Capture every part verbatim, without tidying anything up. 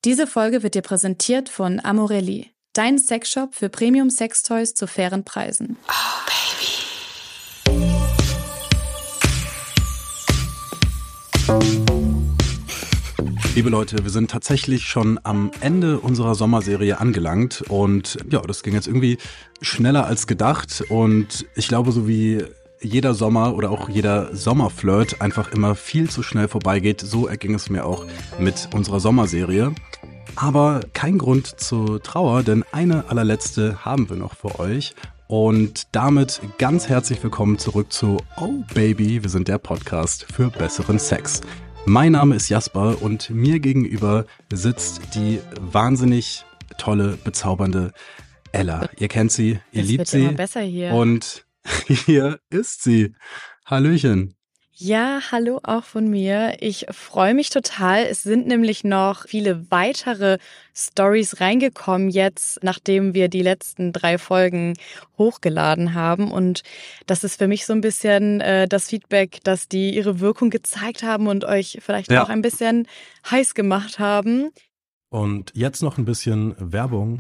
Diese Folge wird dir präsentiert von Amorelli, dein Sexshop für Premium-Sextoys zu fairen Preisen. Oh, Baby. Liebe Leute, wir sind tatsächlich schon am Ende unserer Sommerserie angelangt und ja, das ging jetzt irgendwie schneller als gedacht und ich glaube, so wie jeder Sommer oder auch jeder Sommerflirt einfach immer viel zu schnell vorbeigeht, so erging es mir auch mit unserer Sommerserie. Aber kein Grund zur Trauer, denn eine allerletzte haben wir noch für euch. Und damit ganz herzlich willkommen zurück zu Oh Baby, wir sind der Podcast für besseren Sex. Mein Name ist Jasper und mir gegenüber sitzt die wahnsinnig tolle, bezaubernde Ella. Ihr kennt sie, ihr es liebt wird sie. Immer besser hier. Und hier ist sie. Hallöchen. Ja, hallo auch von mir. Ich freue mich total. Es sind nämlich noch viele weitere Stories reingekommen jetzt, nachdem wir die letzten drei Folgen hochgeladen haben. Und das ist für mich so ein bisschen äh, das Feedback, dass die ihre Wirkung gezeigt haben und euch vielleicht Ja. auch ein bisschen heiß gemacht haben. Und jetzt noch ein bisschen Werbung.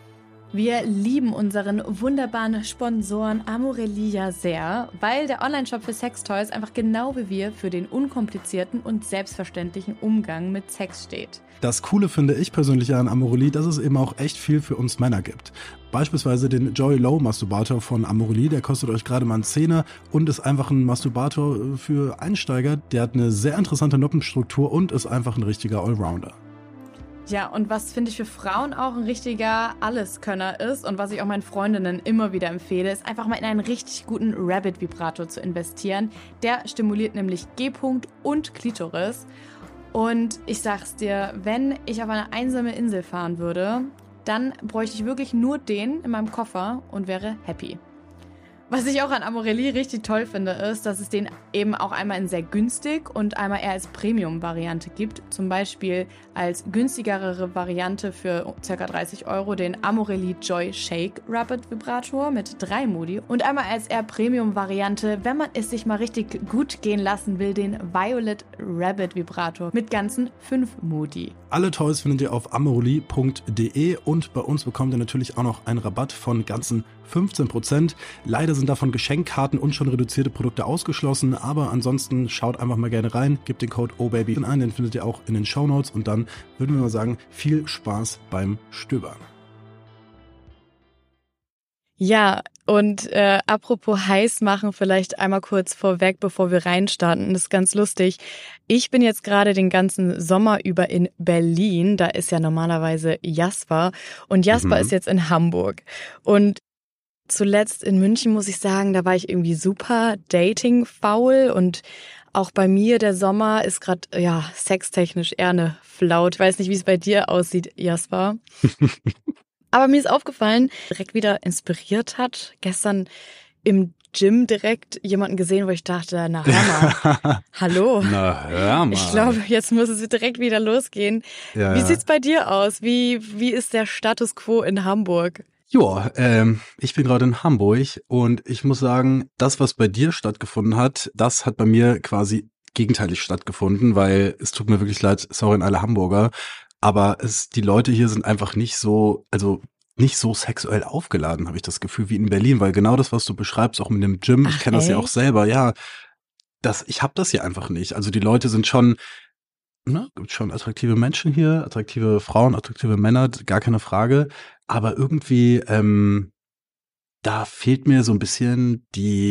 Wir lieben unseren wunderbaren Sponsoren Amorelli ja sehr, weil der Onlineshop für Sextoys einfach genau wie wir für den unkomplizierten und selbstverständlichen Umgang mit Sex steht. Das Coole finde ich persönlich an Amorelli, dass es eben auch echt viel für uns Männer gibt. Beispielsweise den Joy Low Masturbator von Amorelli, der kostet euch gerade mal einen Zehner und ist einfach ein Masturbator für Einsteiger. Der hat eine sehr interessante Noppenstruktur und ist einfach ein richtiger Allrounder. Ja, und was finde ich für Frauen auch ein richtiger Alleskönner ist und was ich auch meinen Freundinnen immer wieder empfehle, ist einfach mal in einen richtig guten Rabbit-Vibrator zu investieren. Der stimuliert nämlich G-Punkt und Klitoris. Und ich sag's dir, wenn ich auf eine einsame Insel fahren würde, dann bräuchte ich wirklich nur den in meinem Koffer und wäre happy. Was ich auch an Amorelli richtig toll finde, ist, dass es den eben auch einmal in sehr günstig und einmal eher als Premium-Variante gibt. Zum Beispiel als günstigere Variante für ca. dreißig Euro den Amorelli Joy Shake Rabbit Vibrator mit drei Modi. Und einmal als eher Premium-Variante, wenn man es sich mal richtig gut gehen lassen will, den Violet Rabbit Vibrator mit ganzen fünf Modi. Alle Toys findet ihr auf amorelli punkt de und bei uns bekommt ihr natürlich auch noch einen Rabatt von ganzen fünfzehn Prozent. Leider sind davon Geschenkkarten und schon reduzierte Produkte ausgeschlossen, aber ansonsten schaut einfach mal gerne rein, gebt den Code Oh Baby ein, den findet ihr auch in den Shownotes und dann würden wir mal sagen, viel Spaß beim Stöbern. Ja, und äh, apropos heiß machen, vielleicht einmal kurz vorweg, bevor wir reinstarten. Das ist ganz lustig. Ich bin jetzt gerade den ganzen Sommer über in Berlin. Da ist ja normalerweise Jasper. Und Jasper Mhm. ist jetzt in Hamburg. Und zuletzt in München, muss ich sagen, da war ich irgendwie super dating-faul. Und auch bei mir, der Sommer ist gerade, ja, sextechnisch eher eine Flaut. Ich weiß nicht, wie es bei dir aussieht, Jasper. Aber mir ist aufgefallen, direkt wieder inspiriert hat. Gestern im Gym direkt jemanden gesehen, wo ich dachte, na hör mal, hallo. Na hör mal. Ich glaube, jetzt muss es direkt wieder losgehen. Ja, Wie ja. sieht's bei dir aus? Wie, wie ist der Status quo in Hamburg? Ja, ähm, ich bin gerade in Hamburg und ich muss sagen, das, was bei dir stattgefunden hat, das hat bei mir quasi gegenteilig stattgefunden, weil es tut mir wirklich leid, sorry an alle Hamburger, aber es, die Leute hier sind einfach nicht so, also nicht so sexuell aufgeladen, habe ich das Gefühl, wie in Berlin, weil genau das, was du beschreibst, auch mit dem Gym, ich Ach, kenne das ja echt? auch selber, ja, das, ich habe das hier einfach nicht. Also die Leute sind schon, ne, gibt schon attraktive Menschen hier, attraktive Frauen, attraktive Männer, gar keine Frage, aber irgendwie, ähm, da fehlt mir so ein bisschen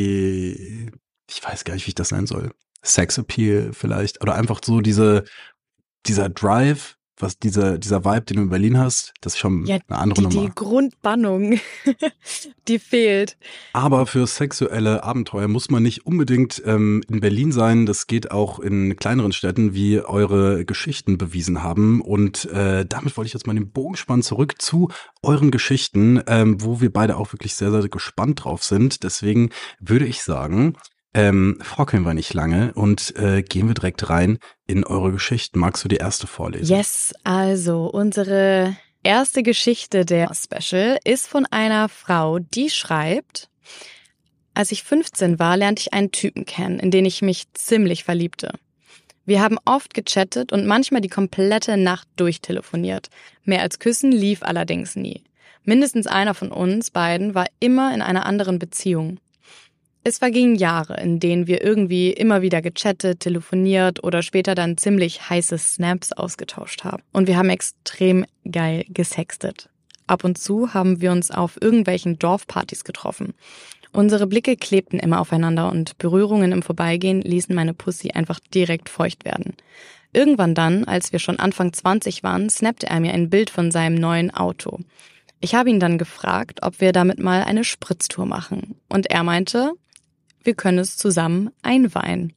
die, ich weiß gar nicht, wie ich das nennen soll, Sexappeal vielleicht, oder einfach so diese, dieser Drive, was dieser, dieser Vibe, den du in Berlin hast, das ist schon Ja, eine andere die, Nummer. die Grundbannung, die fehlt. Aber für sexuelle Abenteuer muss man nicht unbedingt ähm, in Berlin sein. Das geht auch in kleineren Städten, wie eure Geschichten bewiesen haben. Und äh, damit wollte ich jetzt mal den Bogen spannen zurück zu euren Geschichten, ähm, wo wir beide auch wirklich sehr, sehr gespannt drauf sind. Deswegen würde ich sagen, ähm, frockeln wir nicht lange und äh, gehen wir direkt rein in eure Geschichten. Magst du die erste vorlesen? Yes, also unsere erste Geschichte der Special ist von einer Frau, die schreibt: Als ich fünfzehn war, lernte ich einen Typen kennen, in den ich mich ziemlich verliebte. Wir haben oft gechattet und manchmal die komplette Nacht durchtelefoniert. Mehr als Küssen lief allerdings nie. Mindestens einer von uns beiden war immer in einer anderen Beziehung. Es vergingen Jahre, in denen wir irgendwie immer wieder gechattet, telefoniert oder später dann ziemlich heiße Snaps ausgetauscht haben. Und wir haben extrem geil gesextet. Ab und zu haben wir uns auf irgendwelchen Dorfpartys getroffen. Unsere Blicke klebten immer aufeinander und Berührungen im Vorbeigehen ließen meine Pussy einfach direkt feucht werden. Irgendwann dann, als wir schon Anfang zwanzig waren, snappte er mir ein Bild von seinem neuen Auto. Ich habe ihn dann gefragt, ob wir damit mal eine Spritztour machen. Und er meinte, wir können es zusammen einweihen.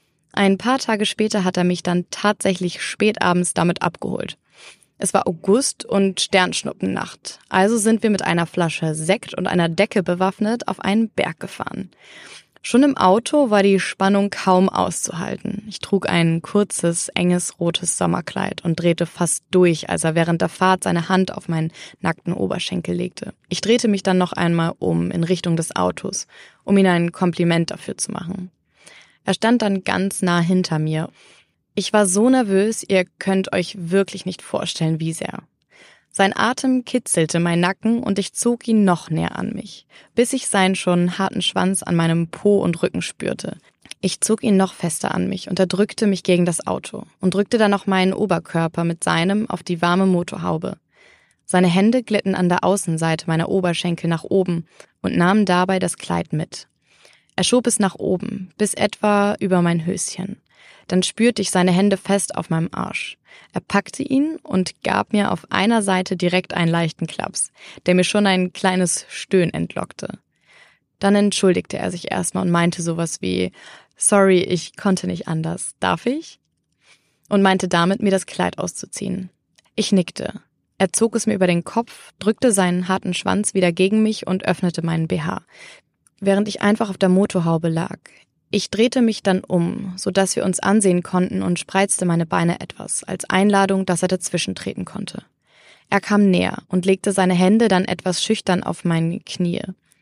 Ein paar Tage später hat er mich dann tatsächlich spätabends damit abgeholt. Es war August und Sternschnuppennacht, also sind wir mit einer Flasche Sekt und einer Decke bewaffnet auf einen Berg gefahren. Schon im Auto war die Spannung kaum auszuhalten. Ich trug ein kurzes, enges, rotes Sommerkleid und drehte fast durch, als er während der Fahrt seine Hand auf meinen nackten Oberschenkel legte. Ich drehte mich dann noch einmal um in Richtung des Autos, um ihm ein Kompliment dafür zu machen. Er stand dann ganz nah hinter mir. Ich war so nervös, ihr könnt euch wirklich nicht vorstellen, wie sehr. Sein Atem kitzelte meinen Nacken und ich zog ihn noch näher an mich, bis ich seinen schon harten Schwanz an meinem Po und Rücken spürte. Ich zog ihn noch fester an mich und er drückte mich gegen das Auto und drückte dann noch meinen Oberkörper mit seinem auf die warme Motorhaube. Seine Hände glitten an der Außenseite meiner Oberschenkel nach oben und nahmen dabei das Kleid mit. Er schob es nach oben, bis etwa über mein Höschen. Dann spürte ich seine Hände fest auf meinem Arsch. Er packte ihn und gab mir auf einer Seite direkt einen leichten Klaps, der mir schon ein kleines Stöhnen entlockte. Dann entschuldigte er sich erstmal und meinte sowas wie, sorry, ich konnte nicht anders, darf ich? Und meinte damit, mir das Kleid auszuziehen. Ich nickte. Er zog es mir über den Kopf, drückte seinen harten Schwanz wieder gegen mich und öffnete meinen B H, während ich einfach auf der Motorhaube lag. Ich drehte mich dann um, sodass wir uns ansehen konnten und spreizte meine Beine etwas, als Einladung, dass er dazwischen treten konnte. Er kam näher und legte seine Hände dann etwas schüchtern auf meine Knie.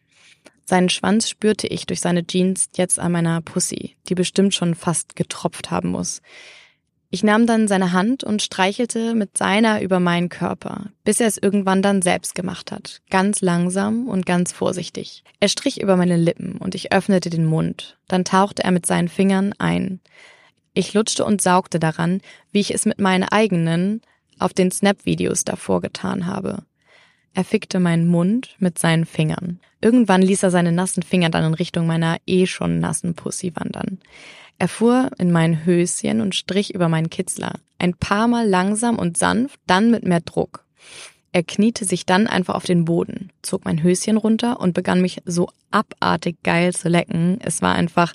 Seinen Schwanz spürte ich durch seine Jeans jetzt an meiner Pussy, die bestimmt schon fast getropft haben muss. Ich nahm dann seine Hand und streichelte mit seiner über meinen Körper, bis er es irgendwann dann selbst gemacht hat, ganz langsam und ganz vorsichtig. Er strich über meine Lippen und ich öffnete den Mund, dann tauchte er mit seinen Fingern ein. Ich lutschte und saugte daran, wie ich es mit meinen eigenen auf den Snap-Videos davor getan habe. Er fickte meinen Mund mit seinen Fingern. Irgendwann ließ er seine nassen Finger dann in Richtung meiner eh schon nassen Pussy wandern. Er fuhr in mein Höschen und strich über meinen Kitzler. Ein paar Mal langsam und sanft, dann mit mehr Druck. Er kniete sich dann einfach auf den Boden, zog mein Höschen runter und begann mich so abartig geil zu lecken. Es war einfach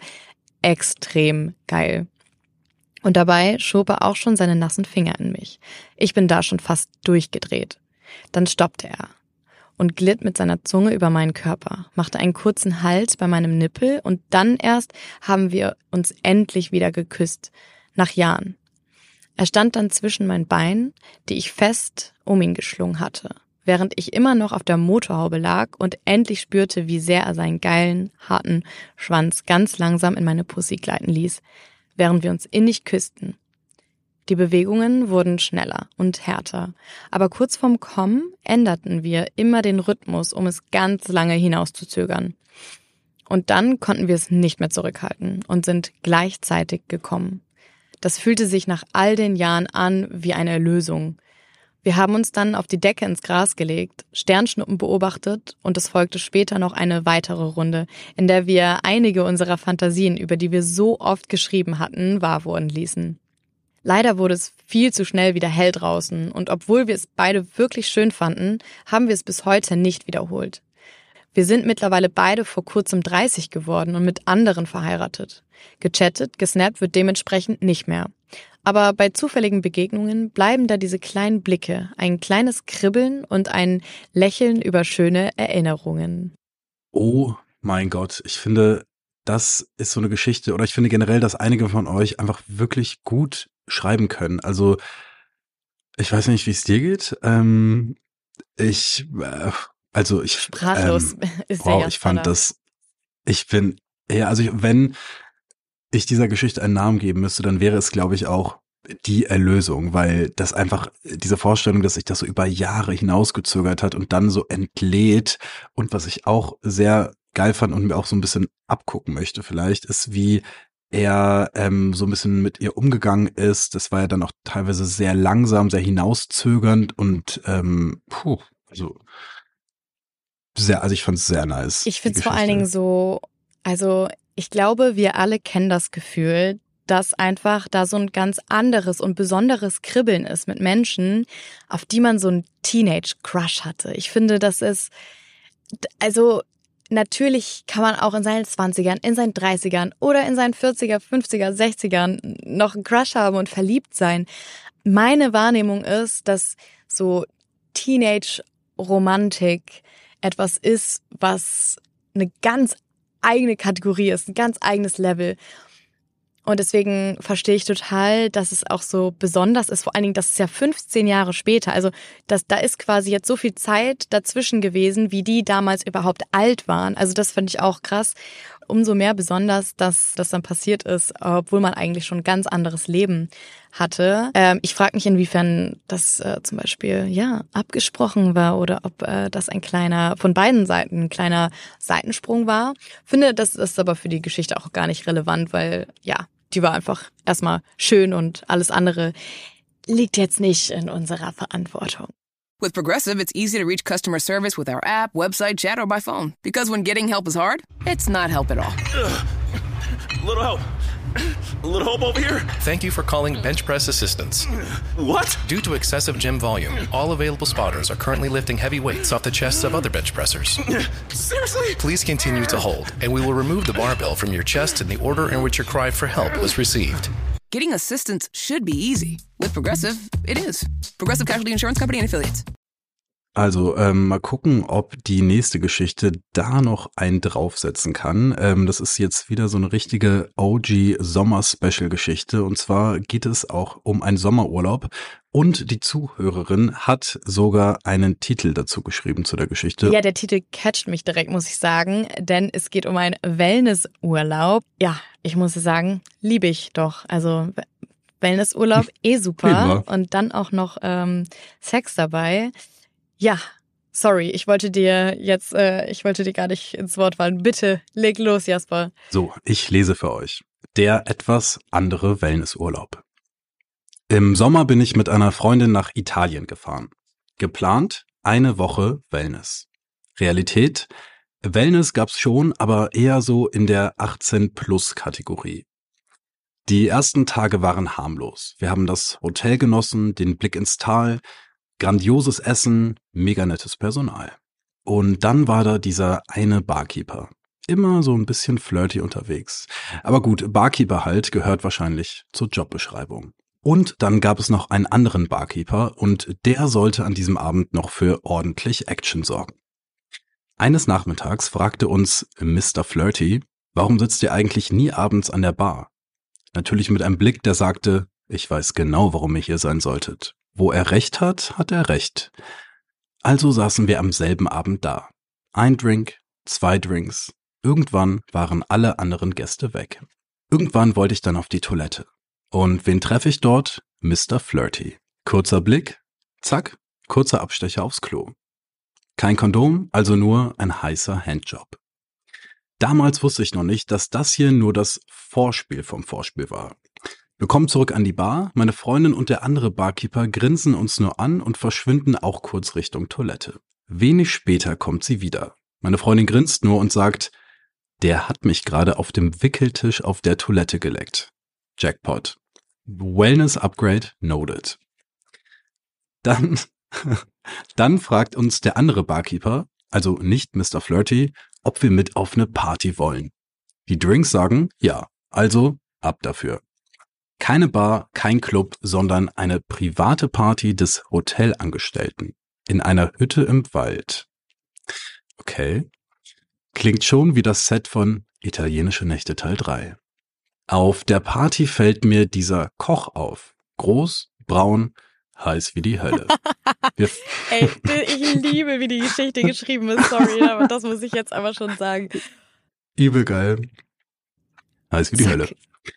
extrem geil. Und dabei schob er auch schon seine nassen Finger in mich. Ich bin da schon fast durchgedreht. Dann stoppte er und glitt mit seiner Zunge über meinen Körper, machte einen kurzen Halt bei meinem Nippel und dann erst haben wir uns endlich wieder geküsst, nach Jahren. Er stand dann zwischen meinen Beinen, die ich fest um ihn geschlungen hatte, während ich immer noch auf der Motorhaube lag und endlich spürte, wie sehr er seinen geilen, harten Schwanz ganz langsam in meine Pussy gleiten ließ, während wir uns innig küssten. Die Bewegungen wurden schneller und härter, aber kurz vorm Kommen änderten wir immer den Rhythmus, um es ganz lange hinauszuzögern. Und dann konnten wir es nicht mehr zurückhalten und sind gleichzeitig gekommen. Das fühlte sich nach all den Jahren an wie eine Erlösung. Wir haben uns dann auf die Decke ins Gras gelegt, Sternschnuppen beobachtet und es folgte später noch eine weitere Runde, in der wir einige unserer Fantasien, über die wir so oft geschrieben hatten, wahr wurden ließen. Leider wurde es viel zu schnell wieder hell draußen und obwohl wir es beide wirklich schön fanden, haben wir es bis heute nicht wiederholt. Wir sind mittlerweile beide vor kurzem dreißig geworden und mit anderen verheiratet. Gechattet, gesnappt wird dementsprechend nicht mehr. Aber bei zufälligen Begegnungen bleiben da diese kleinen Blicke, ein kleines Kribbeln und ein Lächeln über schöne Erinnerungen. Oh mein Gott, ich finde, das ist so eine Geschichte, oder ich finde generell, dass einige von euch einfach wirklich gut schreiben können. Also ich weiß nicht, wie es dir geht. Ähm, ich, äh, also ich, Sprachlos ähm, ist wow, der ich fand Jasper. das, ich bin, ja, also ich, wenn ich dieser Geschichte einen Namen geben müsste, dann wäre es, glaube ich, auch die Erlösung, weil das einfach diese Vorstellung, dass sich das so über Jahre hinausgezögert hat und dann so entlädt, und was ich auch sehr geil fand und mir auch so ein bisschen abgucken möchte vielleicht, ist, wie er ähm, so ein bisschen mit ihr umgegangen ist. Das war ja dann auch teilweise sehr langsam, sehr hinauszögernd und ähm, puh, also sehr, also ich fand es sehr nice. Ich finde es vor allen Dingen so, also ich glaube, wir alle kennen das Gefühl, dass einfach da so ein ganz anderes und besonderes Kribbeln ist mit Menschen, auf die man so einen Teenage-Crush hatte. Ich finde, das ist, also natürlich kann man auch in seinen zwanzigern, in seinen dreißigern oder in seinen vierziger, fünfziger, sechzigern noch einen Crush haben und verliebt sein. Meine Wahrnehmung ist, dass so Teenage-Romantik etwas ist, was eine ganz eigene Kategorie ist, ein ganz eigenes Level. Und deswegen verstehe ich total, dass es auch so besonders ist. Vor allen Dingen, das ist ja fünfzehn Jahre später. Also das, da ist quasi jetzt so viel Zeit dazwischen gewesen, wie die damals überhaupt alt waren. Also das finde ich auch krass. Umso mehr besonders, dass das dann passiert ist, obwohl man eigentlich schon ein ganz anderes Leben hatte. Ähm, ich frage mich, inwiefern das äh, zum Beispiel ja abgesprochen war oder ob äh, das ein kleiner, von beiden Seiten ein kleiner Seitensprung war. Finde, das ist aber für die Geschichte auch gar nicht relevant, weil ja, die war einfach erstmal schön und alles andere liegt jetzt nicht in unserer Verantwortung. With Progressive, it's easy to reach customer service with our app, website, chat, or by phone. Because when getting help is hard, it's not help at all. Ugh. A little help. A little help over here. Thank you for calling Bench Press Assistance. What? Due to excessive gym volume, all available spotters are currently lifting heavy weights off the chests of other bench pressers. Seriously? Please continue to hold, and we will remove the barbell from your chest in the order in which your cry for help was received. Getting assistance should be easy. With Progressive, it is. Progressive Casualty Insurance Company and Affiliates. Also ähm, mal gucken, ob die nächste Geschichte da noch einen draufsetzen kann. Ähm, das ist jetzt wieder so eine richtige O G-Sommer-Special-Geschichte. Und zwar geht es auch um einen Sommerurlaub. Und die Zuhörerin hat sogar einen Titel dazu geschrieben zu der Geschichte. Ja, der Titel catcht mich direkt, muss ich sagen. Denn es geht um einen Wellnessurlaub. Ja, ich muss sagen, liebe ich doch. Also Wellnessurlaub, eh super. Und dann auch noch ähm, Sex dabei. Ja, sorry, ich wollte dir jetzt, äh, ich wollte dir gar nicht ins Wort fallen. Bitte, leg los, Jasper. So, ich lese für euch. Der etwas andere Wellnessurlaub. Im Sommer bin ich mit einer Freundin nach Italien gefahren. Geplant, eine Woche Wellness. Realität, Wellness gab's schon, aber eher so in der achtzehn Plus Kategorie. Die ersten Tage waren harmlos. Wir haben das Hotel genossen, den Blick ins Tal, grandioses Essen, mega nettes Personal. Und dann war da dieser eine Barkeeper. Immer so ein bisschen flirty unterwegs. Aber gut, Barkeeper halt gehört wahrscheinlich zur Jobbeschreibung. Und dann gab es noch einen anderen Barkeeper und der sollte an diesem Abend noch für ordentlich Action sorgen. Eines Nachmittags fragte uns Mister Flirty, warum sitzt ihr eigentlich nie abends an der Bar? Natürlich mit einem Blick, der sagte, ich weiß genau, warum ihr hier sein solltet. Wo er recht hat, hat er recht. Also saßen wir am selben Abend da. Ein Drink, zwei Drinks. Irgendwann waren alle anderen Gäste weg. Irgendwann wollte ich dann auf die Toilette. Und wen treffe ich dort? Mister Flirty. Kurzer Blick, zack, kurzer Abstecher aufs Klo. Kein Kondom, also nur ein heißer Handjob. Damals wusste ich noch nicht, dass das hier nur das Vorspiel vom Vorspiel war. Wir kommen zurück an die Bar, meine Freundin und der andere Barkeeper grinsen uns nur an und verschwinden auch kurz Richtung Toilette. Wenig später kommt sie wieder. Meine Freundin grinst nur und sagt, der hat mich gerade auf dem Wickeltisch auf der Toilette geleckt. Jackpot. Wellness Upgrade noted. Dann, dann fragt uns der andere Barkeeper, also nicht Mister Flirty, ob wir mit auf eine Party wollen. Die Drinks sagen, ja, also ab dafür. Keine Bar, kein Club, sondern eine private Party des Hotelangestellten. In einer Hütte im Wald. Okay. Klingt schon wie das Set von Italienische Nächte Teil drei. Auf der Party fällt mir dieser Koch auf. Groß, braun, heiß wie die Hölle. Wir Ey, ich liebe, wie die Geschichte geschrieben ist. Sorry, aber das muss ich jetzt aber schon sagen. Übel geil. Heiß wie die Zack. Hölle.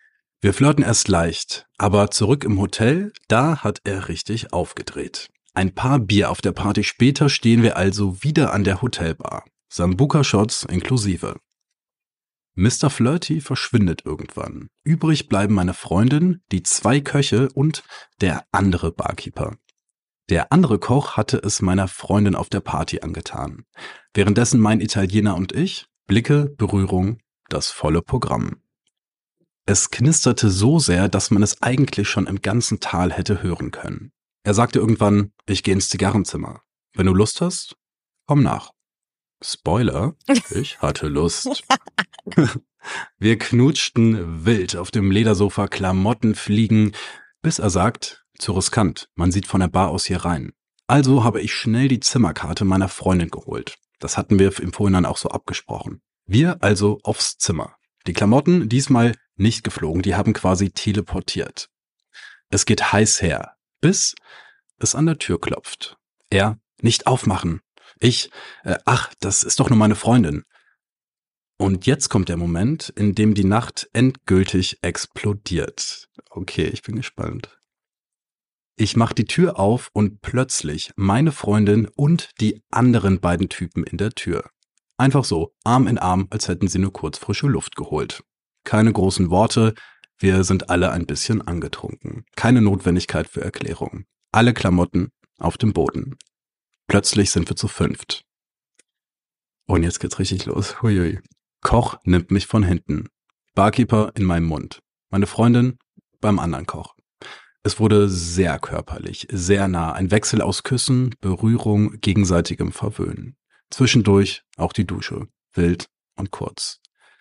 Wir flirten erst leicht, aber zurück im Hotel, da hat er richtig aufgedreht. Ein paar Bier auf der Party später stehen wir also wieder an der Hotelbar. Sambuca-Shots inklusive. Mister Flirty verschwindet irgendwann. Übrig bleiben meine Freundin, die zwei Köche und der andere Barkeeper. Der andere Koch hatte es meiner Freundin auf der Party angetan. Währenddessen mein Italiener und ich, Blicke, Berührung, das volle Programm. Es knisterte so sehr, dass man es eigentlich schon im ganzen Tal hätte hören können. Er sagte irgendwann, ich gehe ins Zigarrenzimmer. Wenn du Lust hast, komm nach. Spoiler, ich hatte Lust. Wir knutschten wild auf dem Ledersofa, Klamotten fliegen, bis er sagt, zu riskant, man sieht von der Bar aus hier rein. Also habe ich schnell die Zimmerkarte meiner Freundin geholt. Das hatten wir im Vorhinein auch so abgesprochen. Wir also aufs Zimmer. Die Klamotten diesmal nicht geflogen, die haben quasi teleportiert. Es geht heiß her, bis es an der Tür klopft. Er, nicht aufmachen. Ich, äh, ach, das ist doch nur meine Freundin. Und jetzt kommt der Moment, in dem die Nacht endgültig explodiert. Okay, ich bin gespannt. Ich mach die Tür auf und plötzlich meine Freundin und die anderen beiden Typen in der Tür. Einfach so, Arm in Arm, als hätten sie nur kurz frische Luft geholt. Keine großen Worte, wir sind alle ein bisschen angetrunken. Keine Notwendigkeit für Erklärung. Alle Klamotten auf dem Boden. Plötzlich sind wir zu fünft. Und jetzt geht's richtig los. Huiui. Koch nimmt mich von hinten. Barkeeper in meinem Mund. Meine Freundin beim anderen Koch. Es wurde sehr körperlich, sehr nah. Ein Wechsel aus Küssen, Berührung, gegenseitigem Verwöhnen. Zwischendurch auch die Dusche. Wild und kurz.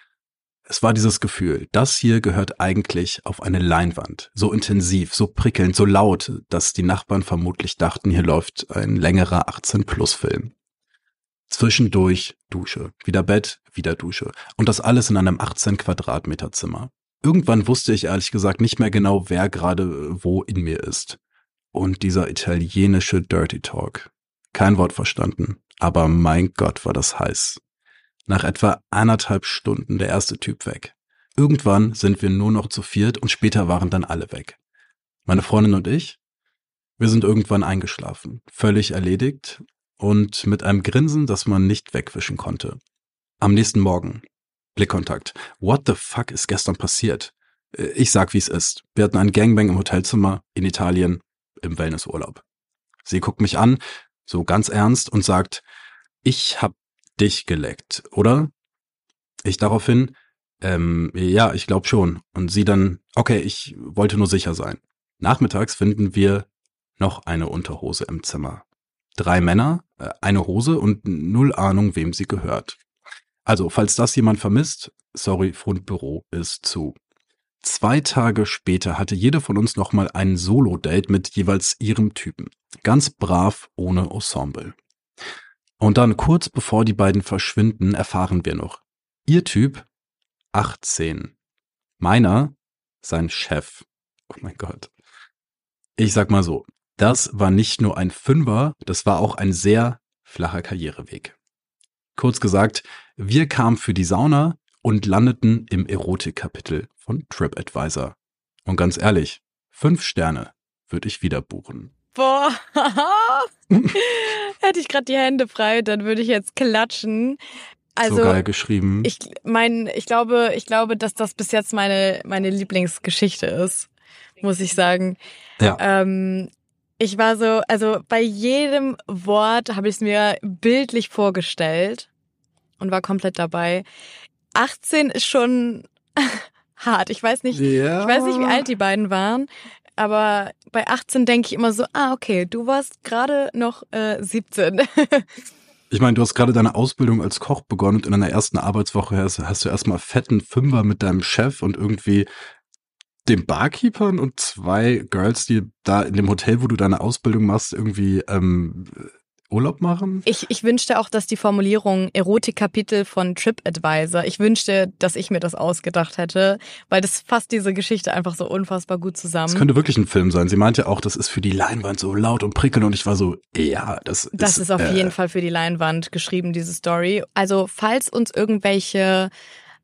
Es war dieses Gefühl, das hier gehört eigentlich auf eine Leinwand. So intensiv, so prickelnd, so laut, dass die Nachbarn vermutlich dachten, hier läuft ein längerer achtzehn Plus Film. Zwischendurch Dusche, wieder Bett, wieder Dusche. Und das alles in einem achtzehn Quadratmeter Zimmer. Irgendwann wusste ich ehrlich gesagt nicht mehr genau, wer gerade wo in mir ist. Und dieser italienische Dirty Talk. Kein Wort verstanden, aber mein Gott, war das heiß. Nach etwa eineinhalb Stunden der erste Typ weg. Irgendwann sind wir nur noch zu viert und später waren dann alle weg. Meine Freundin und ich, wir sind irgendwann eingeschlafen, völlig erledigt und mit einem Grinsen, das man nicht wegwischen konnte. Am nächsten Morgen, Blickkontakt. What the fuck ist gestern passiert? Ich sag, wie es ist. Wir hatten einen Gangbang im Hotelzimmer in Italien im Wellnessurlaub. Sie guckt mich an, so ganz ernst und sagt, ich hab dich geleckt, oder? Ich daraufhin, ähm, ja, ich glaube schon. Und sie dann, okay, ich wollte nur sicher sein. Nachmittags finden wir noch eine Unterhose im Zimmer. Drei Männer, äh, eine Hose und null Ahnung, wem sie gehört. Also, falls das jemand vermisst, sorry, Fundbüro ist zu. Zwei Tage später hatte jede von uns nochmal ein Solo-Date mit jeweils ihrem Typen. Ganz brav, ohne Ensemble. Und dann kurz bevor die beiden verschwinden, erfahren wir noch. Ihr Typ, achtzehn. Meiner, sein Chef. Oh mein Gott. Ich sag mal so, das war nicht nur ein Fünfer, das war auch ein sehr flacher Karriereweg. Kurz gesagt, wir kamen für die Sauna und landeten im Erotikkapitel von TripAdvisor. Und ganz ehrlich, fünf Sterne würde ich wieder buchen. Boah, hätte ich gerade die Hände frei, dann würde ich jetzt klatschen. Also, so geil geschrieben. Ich mein, ich glaube, ich glaube, dass das bis jetzt meine meine Lieblingsgeschichte ist, muss ich sagen. Ja. Ähm, ich war so, also bei jedem Wort habe ich es mir bildlich vorgestellt und war komplett dabei. achtzehn ist schon hart. Ich weiß nicht, ja. ich weiß nicht, wie alt die beiden waren. Aber bei achtzehn denke ich immer so, ah, okay, du warst gerade noch äh, siebzehn. Ich meine, du hast gerade deine Ausbildung als Koch begonnen und in deiner ersten Arbeitswoche hast, hast du erstmal fetten Fünfer mit deinem Chef und irgendwie den Barkeepern und zwei Girls, die da in dem Hotel, wo du deine Ausbildung machst, irgendwie ähm, Urlaub machen? Ich, ich wünschte auch, dass die Formulierung Erotikkapitel von TripAdvisor, ich wünschte, dass ich mir das ausgedacht hätte, weil das fasst diese Geschichte einfach so unfassbar gut zusammen. Das könnte wirklich ein Film sein. Sie meinte auch, das ist für die Leinwand so laut und prickelnd und ich war so, ja, das, das ist... Das ist auf äh, jeden Fall für die Leinwand geschrieben, diese Story. Also falls uns irgendwelche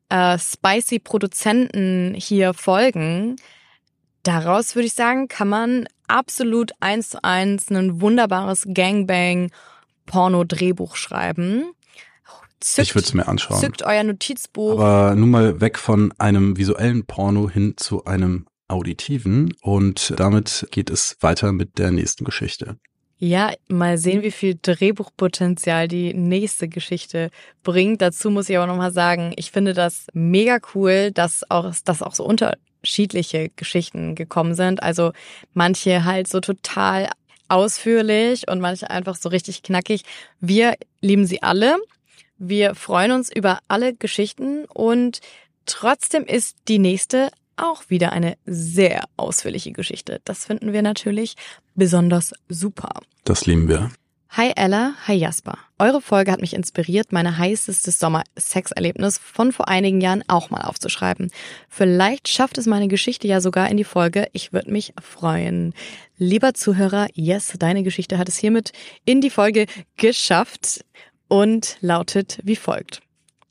äh, spicy Produzenten hier folgen, daraus würde ich sagen, kann man absolut eins zu eins ein wunderbares Gangbang-Porno-Drehbuch schreiben. Zückt, ich würde es mir anschauen. Zückt euer Notizbuch. Aber nun mal weg von einem visuellen Porno hin zu einem auditiven. Und damit geht es weiter mit der nächsten Geschichte. Ja, mal sehen, wie viel Drehbuchpotenzial die nächste Geschichte bringt. Dazu muss ich aber nochmal sagen, ich finde das mega cool, dass auch, dass auch so unterschiedliche Geschichten gekommen sind. Also manche halt so total ausführlich und manche einfach so richtig knackig. Wir lieben sie alle. Wir freuen uns über alle Geschichten und trotzdem ist die nächste auch wieder eine sehr ausführliche Geschichte. Das finden wir natürlich besonders super. Das lieben wir. Hi Ella, hi Jasper. Eure Folge hat mich inspiriert, meine heißestes Sommer-Sexerlebnis von vor einigen Jahren auch mal aufzuschreiben. Vielleicht schafft es meine Geschichte ja sogar in die Folge. Ich würde mich freuen. Lieber Zuhörer, yes, deine Geschichte hat es hiermit in die Folge geschafft und lautet wie folgt.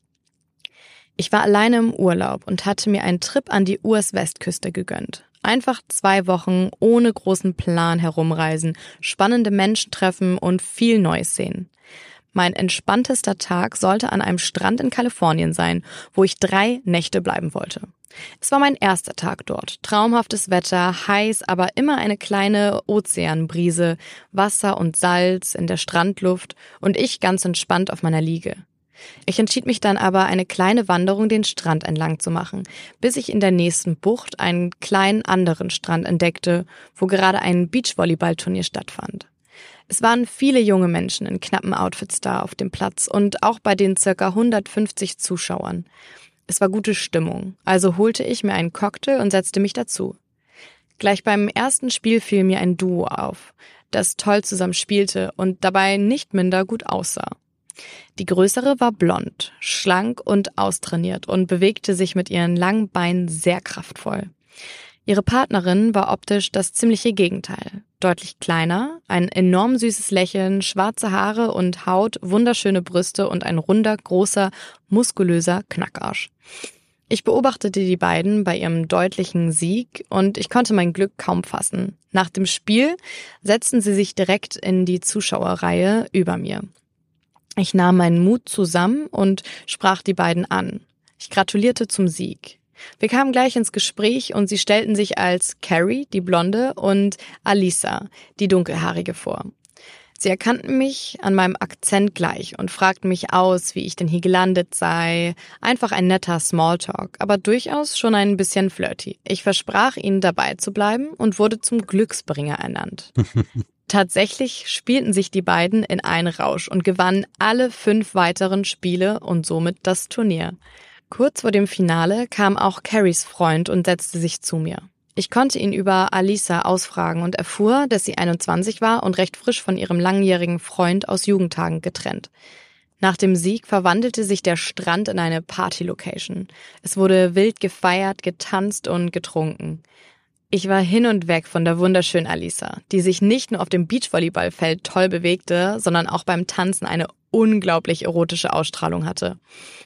Ich war alleine im Urlaub und hatte mir einen Trip an die U S-Westküste gegönnt. Einfach zwei Wochen ohne großen Plan herumreisen, spannende Menschen treffen und viel Neues sehen. Mein entspanntester Tag sollte an einem Strand in Kalifornien sein, wo ich drei Nächte bleiben wollte. Es war mein erster Tag dort. Traumhaftes Wetter, heiß, aber immer eine kleine Ozeanbrise, Wasser und Salz in der Strandluft und ich ganz entspannt auf meiner Liege. Ich entschied mich dann aber, eine kleine Wanderung den Strand entlang zu machen, bis ich in der nächsten Bucht einen kleinen anderen Strand entdeckte, wo gerade ein Beachvolleyballturnier stattfand. Es waren viele junge Menschen in knappen Outfits da auf dem Platz und auch bei den circa hundertfünfzig Zuschauern. Es war gute Stimmung, also holte ich mir einen Cocktail und setzte mich dazu. Gleich beim ersten Spiel fiel mir ein Duo auf, das toll zusammen spielte und dabei nicht minder gut aussah. Die größere war blond, schlank und austrainiert und bewegte sich mit ihren langen Beinen sehr kraftvoll. Ihre Partnerin war optisch das ziemliche Gegenteil. Deutlich kleiner, ein enorm süßes Lächeln, schwarze Haare und Haut, wunderschöne Brüste und ein runder, großer, muskulöser Knackarsch. Ich beobachtete die beiden bei ihrem deutlichen Sieg und ich konnte mein Glück kaum fassen. Nach dem Spiel setzten sie sich direkt in die Zuschauerreihe über mir. Ich nahm meinen Mut zusammen und sprach die beiden an. Ich gratulierte zum Sieg. Wir kamen gleich ins Gespräch und sie stellten sich als Carrie, die Blonde, und Alisa, die Dunkelhaarige, vor. Sie erkannten mich an meinem Akzent gleich und fragten mich aus, wie ich denn hier gelandet sei. Einfach ein netter Smalltalk, aber durchaus schon ein bisschen flirty. Ich versprach ihnen dabei zu bleiben und wurde zum Glücksbringer ernannt. Tatsächlich spielten sich die beiden in einen Rausch und gewannen alle fünf weiteren Spiele und somit das Turnier. Kurz vor dem Finale kam auch Carries Freund und setzte sich zu mir. Ich konnte ihn über Alisa ausfragen und erfuhr, dass sie einundzwanzig war und recht frisch von ihrem langjährigen Freund aus Jugendtagen getrennt. Nach dem Sieg verwandelte sich der Strand in eine Party-Location. Es wurde wild gefeiert, getanzt und getrunken. Ich war hin und weg von der wunderschönen Alisa, die sich nicht nur auf dem Beachvolleyballfeld toll bewegte, sondern auch beim Tanzen eine unglaublich erotische Ausstrahlung hatte.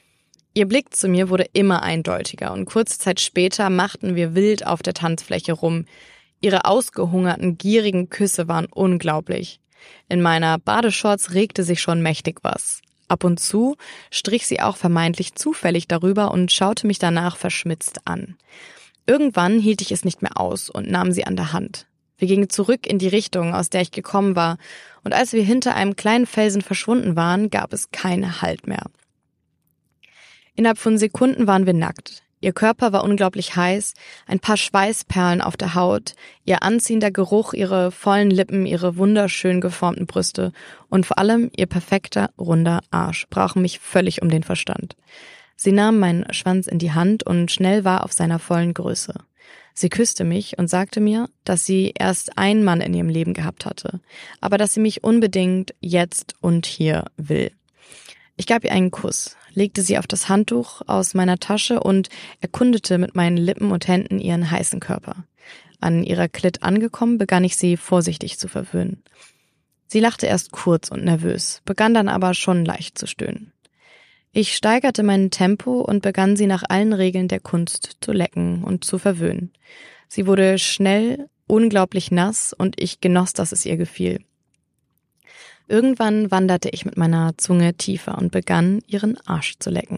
Ihr Blick zu mir wurde immer eindeutiger und kurze Zeit später machten wir wild auf der Tanzfläche rum. Ihre ausgehungerten, gierigen Küsse waren unglaublich. In meiner Badeshorts regte sich schon mächtig was. Ab und zu strich sie auch vermeintlich zufällig darüber und schaute mich danach verschmitzt an. Irgendwann hielt ich es nicht mehr aus und nahm sie an der Hand. Wir gingen zurück in die Richtung, aus der ich gekommen war, und als wir hinter einem kleinen Felsen verschwunden waren, gab es keinen Halt mehr. Innerhalb von Sekunden waren wir nackt. Ihr Körper war unglaublich heiß, ein paar Schweißperlen auf der Haut, ihr anziehender Geruch, ihre vollen Lippen, ihre wunderschön geformten Brüste und vor allem ihr perfekter, runder Arsch brachen mich völlig um den Verstand. Sie nahm meinen Schwanz in die Hand und schnell war auf seiner vollen Größe. Sie küsste mich und sagte mir, dass sie erst einen Mann in ihrem Leben gehabt hatte, aber dass sie mich unbedingt jetzt und hier will. Ich gab ihr einen Kuss, legte sie auf das Handtuch aus meiner Tasche und erkundete mit meinen Lippen und Händen ihren heißen Körper. An ihrer Klit angekommen, begann ich sie vorsichtig zu verwöhnen. Sie lachte erst kurz und nervös, begann dann aber schon leicht zu stöhnen. Ich steigerte mein Tempo und begann sie nach allen Regeln der Kunst zu lecken und zu verwöhnen. Sie wurde schnell, unglaublich nass und ich genoss, dass es ihr gefiel. Irgendwann wanderte ich mit meiner Zunge tiefer und begann, ihren Arsch zu lecken.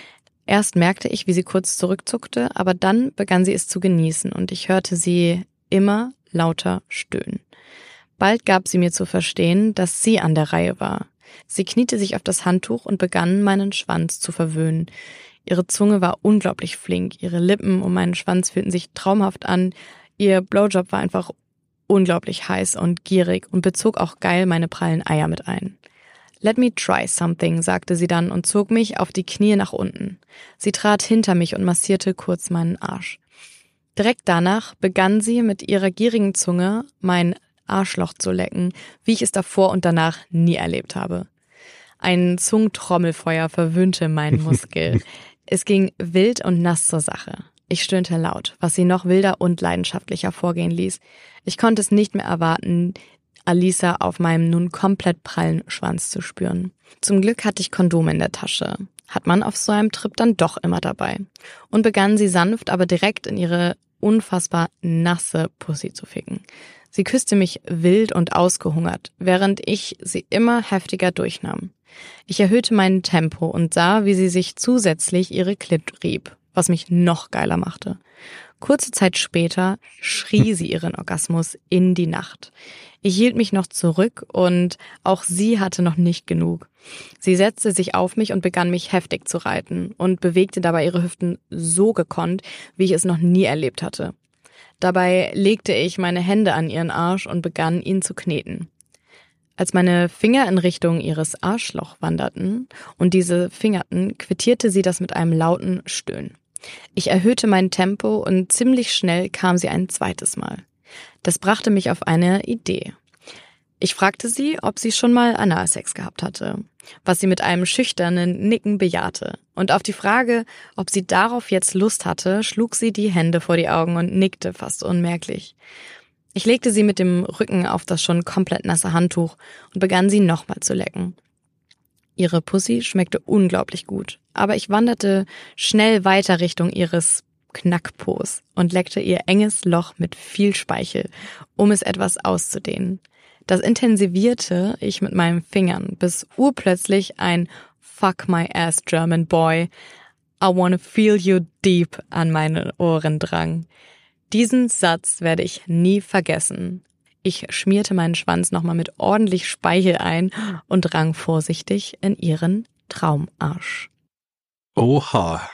Erst merkte ich, wie sie kurz zurückzuckte, aber dann begann sie es zu genießen und ich hörte sie immer lauter stöhnen. Bald gab sie mir zu verstehen, dass sie an der Reihe war. Sie kniete sich auf das Handtuch und begann, meinen Schwanz zu verwöhnen. Ihre Zunge war unglaublich flink, ihre Lippen um meinen Schwanz fühlten sich traumhaft an, ihr Blowjob war einfach unglaublich heiß und gierig und bezog auch geil meine prallen Eier mit ein. Let me try something, sagte sie dann und zog mich auf die Knie nach unten. Sie trat hinter mich und massierte kurz meinen Arsch. Direkt danach begann sie mit ihrer gierigen Zunge mein Arschloch zu lecken, wie ich es davor und danach nie erlebt habe. Ein Zungentrommelfeuer verwöhnte meinen Muskel. Es ging wild und nass zur Sache. Ich stöhnte laut, was sie noch wilder und leidenschaftlicher vorgehen ließ. Ich konnte es nicht mehr erwarten, Alisa auf meinem nun komplett prallen Schwanz zu spüren. Zum Glück hatte ich Kondome in der Tasche. Hat man auf so einem Trip dann doch immer dabei. Und begann sie sanft, aber direkt in ihre unfassbar nasse Pussy zu ficken. Sie küsste mich wild und ausgehungert, während ich sie immer heftiger durchnahm. Ich erhöhte mein Tempo und sah, wie sie sich zusätzlich ihre Klit rieb, was mich noch geiler machte. Kurze Zeit später schrie sie ihren Orgasmus in die Nacht. Ich hielt mich noch zurück und auch sie hatte noch nicht genug. Sie setzte sich auf mich und begann mich heftig zu reiten und bewegte dabei ihre Hüften so gekonnt, wie ich es noch nie erlebt hatte. Dabei legte ich meine Hände an ihren Arsch und begann, ihn zu kneten. Als meine Finger in Richtung ihres Arschloch wanderten und diese fingerten, quittierte sie das mit einem lauten Stöhnen. Ich erhöhte mein Tempo und ziemlich schnell kam sie ein zweites Mal. Das brachte mich auf eine Idee. Ich fragte sie, ob sie schon mal Analsex gehabt hatte, was sie mit einem schüchternen Nicken bejahte. Und auf die Frage, ob sie darauf jetzt Lust hatte, schlug sie die Hände vor die Augen und nickte fast unmerklich. Ich legte sie mit dem Rücken auf das schon komplett nasse Handtuch und begann sie nochmal zu lecken. Ihre Pussy schmeckte unglaublich gut, aber ich wanderte schnell weiter Richtung ihres Knackpos und leckte ihr enges Loch mit viel Speichel, um es etwas auszudehnen. Das intensivierte ich mit meinen Fingern, bis urplötzlich ein Fuck my ass German boy, I wanna feel you deep an meine Ohren drang. Diesen Satz werde ich nie vergessen. Ich schmierte meinen Schwanz nochmal mit ordentlich Speichel ein und drang vorsichtig in ihren Traumarsch. Oha.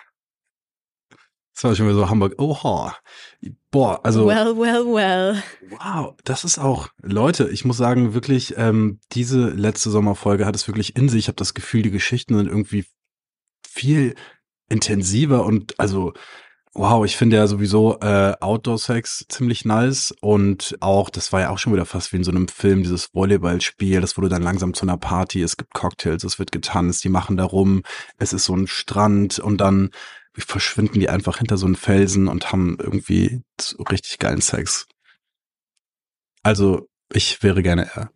Das war schon wieder so Hamburg. Oha. Boah, also. Well, well, well. Wow, das ist auch, Leute, ich muss sagen, wirklich, ähm, diese letzte Sommerfolge hat es wirklich in sich. Ich habe das Gefühl, die Geschichten sind irgendwie viel intensiver und also, wow, ich finde ja sowieso äh, Outdoor-Sex ziemlich nice und auch, das war ja auch schon wieder fast wie in so einem Film, dieses Volleyballspiel, das wurde dann langsam zu einer Party, es gibt Cocktails, es wird getanzt, die machen da rum, es ist so ein Strand und dann verschwinden die einfach hinter so einen Felsen und haben irgendwie so richtig geilen Sex. Also, ich wäre gerne er.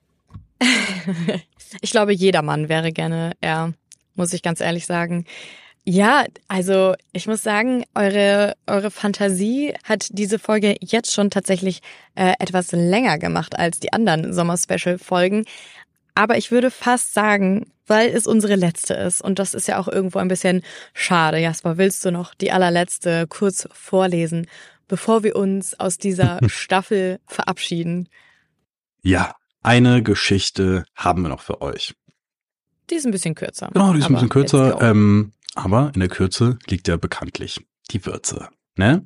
Ich glaube, jeder Mann wäre gerne er, muss ich ganz ehrlich sagen. Ja, also ich muss sagen, eure eure Fantasie hat diese Folge jetzt schon tatsächlich äh, etwas länger gemacht als die anderen Sommer-Special-Folgen. Aber ich würde fast sagen, weil es unsere letzte ist und das ist ja auch irgendwo ein bisschen schade. Jasper, willst du noch die allerletzte kurz vorlesen, bevor wir uns aus dieser Staffel verabschieden? Ja, eine Geschichte haben wir noch für euch. Die ist ein bisschen kürzer. Genau, die ist ein bisschen kürzer. Ähm, aber in der Kürze liegt ja bekanntlich die Würze, ne?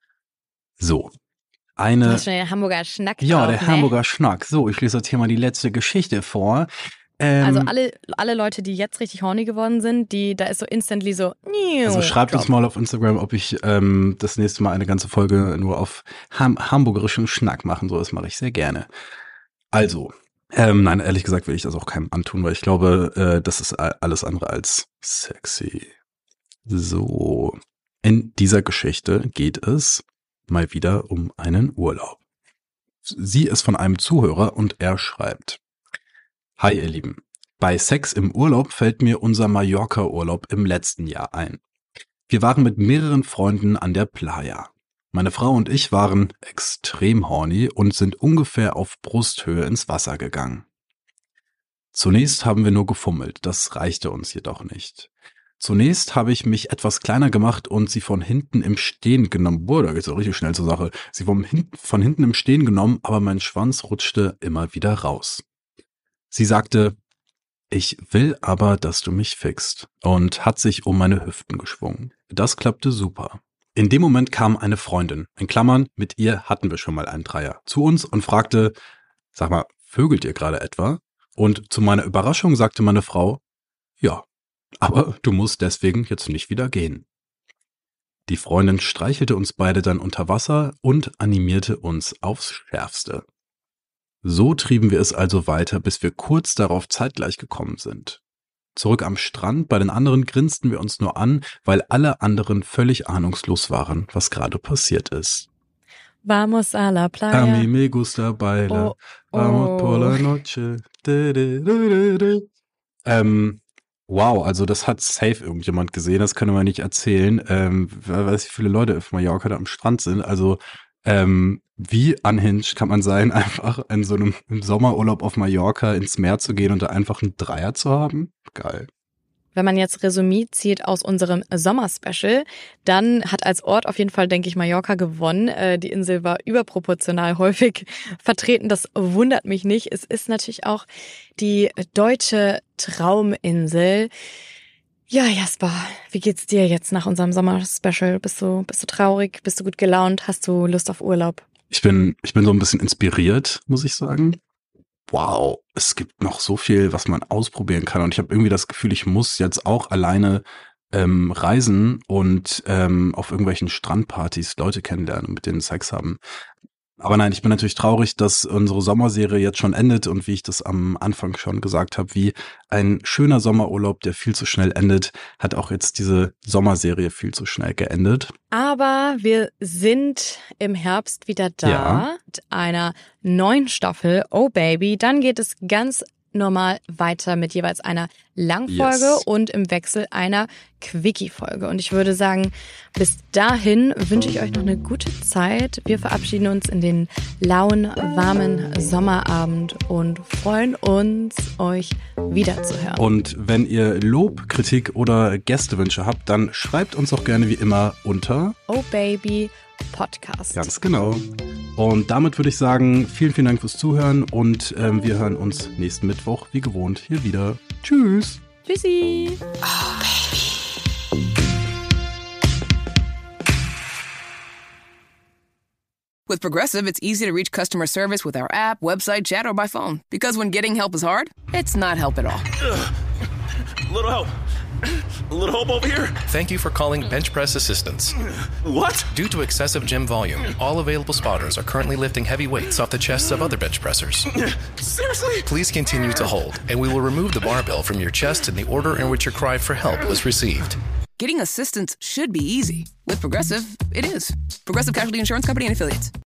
So. Eine, du hast schon den Hamburger Schnack Ja, drauf, der ne? Hamburger Schnack. So, ich lese jetzt hier mal die letzte Geschichte vor. Ähm, Also alle alle Leute, die jetzt richtig horny geworden sind, die da ist so instantly so. Also schreibt uns mal auf Instagram, ob ich ähm, das nächste Mal eine ganze Folge nur auf ham- hamburgerischen Schnack machen soll. Das mache ich sehr gerne. Also, ähm, nein, ehrlich gesagt will ich das auch keinem antun, weil ich glaube, äh, das ist alles andere als sexy. So, in dieser Geschichte geht es mal wieder um einen Urlaub. Sie ist von einem Zuhörer und er schreibt: Hi ihr Lieben, Bei Sex im Urlaub fällt mir unser Mallorca-Urlaub im letzten Jahr ein. Wir waren mit mehreren Freunden an der Playa. Meine Frau und ich waren extrem horny und sind ungefähr auf Brusthöhe ins Wasser gegangen. Zunächst haben wir nur gefummelt, das reichte uns jedoch nicht. Zunächst habe ich mich etwas kleiner gemacht und sie von hinten im Stehen genommen. Boah, da geht's auch richtig schnell zur Sache. Sie vom hin- von hinten im Stehen genommen, aber mein Schwanz rutschte immer wieder raus. Sie sagte, ich will aber, dass du mich fickst, und hat sich um meine Hüften geschwungen. Das klappte super. In dem Moment kam eine Freundin, in Klammern, mit ihr hatten wir schon mal einen Dreier, zu uns und fragte, sag mal, vögelt ihr gerade etwa? Und zu meiner Überraschung sagte meine Frau, ja, aber du musst deswegen jetzt nicht wieder gehen. Die Freundin streichelte uns beide dann unter Wasser und animierte uns aufs Schärfste. So trieben wir es also weiter, bis wir kurz darauf zeitgleich gekommen sind. Zurück am Strand, bei den anderen grinsten wir uns nur an, weil alle anderen völlig ahnungslos waren, was gerade passiert ist. Vamos a la playa. A mí me gusta bailar. Oh, Vamos oh. por la noche. Du, du, du, du, du. Ähm, wow, also das hat safe irgendjemand gesehen, das können wir nicht erzählen. Ähm, wer weiß, wie viele Leute auf Mallorca da am Strand sind. Also ähm, wie unhinged kann man sein, einfach in so einem im Sommerurlaub auf Mallorca ins Meer zu gehen und da einfach einen Dreier zu haben? Geil. Wenn man jetzt Resümee zieht aus unserem Sommer-Special, dann hat als Ort auf jeden Fall, denke ich, Mallorca gewonnen. Äh, die Insel war überproportional häufig vertreten. Das wundert mich nicht. Es ist natürlich auch die deutsche Trauminsel. Ja, Jasper, wie geht's dir jetzt nach unserem Sommer-Special? Bist du, bist du traurig? Bist du gut gelaunt? Hast du Lust auf Urlaub? Ich bin, ich bin so ein bisschen inspiriert, muss ich sagen. Wow, es gibt noch so viel, was man ausprobieren kann. Und ich habe irgendwie das Gefühl, ich muss jetzt auch alleine ähm, reisen und ähm, auf irgendwelchen Strandpartys Leute kennenlernen und mit denen Sex haben. Aber nein, ich bin natürlich traurig, dass unsere Sommerserie jetzt schon endet und wie ich das am Anfang schon gesagt habe, wie ein schöner Sommerurlaub, der viel zu schnell endet, hat auch jetzt diese Sommerserie viel zu schnell geendet. Aber wir sind im Herbst wieder da Ja. mit einer neuen Staffel, Oh Baby. Dann geht es ganz normal weiter mit jeweils einer Langfolge Yes. und im Wechsel einer Quickie-Folge. Und ich würde sagen, bis dahin wünsche ich euch noch eine gute Zeit. Wir verabschieden uns in den lauen, warmen Sommerabend und freuen uns, euch wiederzuhören. Und wenn ihr Lob, Kritik oder Gästewünsche habt, dann schreibt uns auch gerne wie immer unter Oh Baby Podcast. Ganz genau. Und damit würde ich sagen, vielen, vielen Dank fürs Zuhören und ähm, wir hören uns nächsten Mittwoch wie gewohnt hier wieder. Tschüss. Tschüssi. With Progressive, it's easy to reach customer service with our app, website, chat, or by phone. Because when getting help is hard, it's not help at all. A little help. A little help over here. Thank you for calling Bench Press Assistance. What? Due to excessive gym volume, all available spotters are currently lifting heavy weights off the chests of other bench pressers. Seriously? Please continue to hold, and we will remove the barbell from your chest in the order in which your cry for help was received. Getting assistance should be easy. With Progressive, it is. Progressive Casualty Insurance Company and Affiliates.